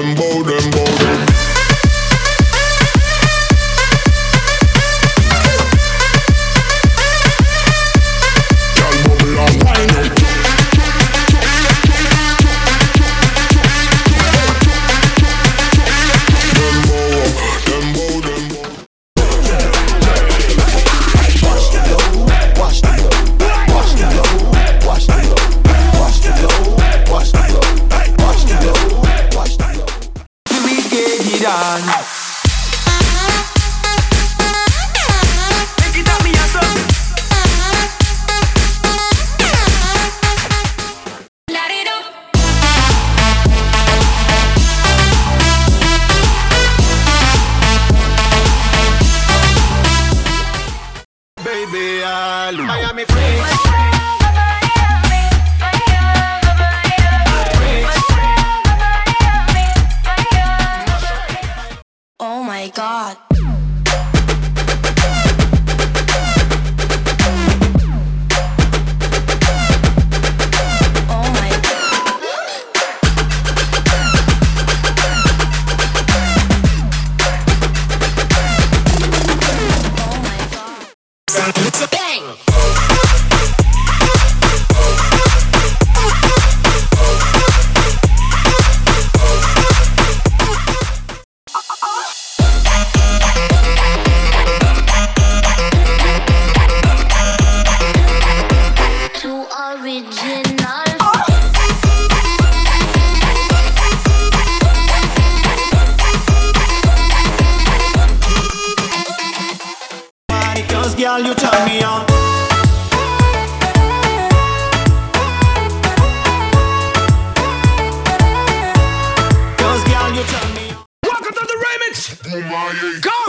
dembow, dembow, dembow. Girl, bubble and wine up. Dembow, dembow, dembow. Watch the glow, watch the glow, watch the glow, watch the glow, watch the glow, watch the glow, watch the glow, watch the glow. We get it on. Take it up, me ass up. Light it up. Baby, Miami freaks. Oh my God. Oh my God. Oh my God. Bang. Too original. Cause girl, you turn me on. Cause girl, you turn me on. Welcome to the remix. Oh my, Go!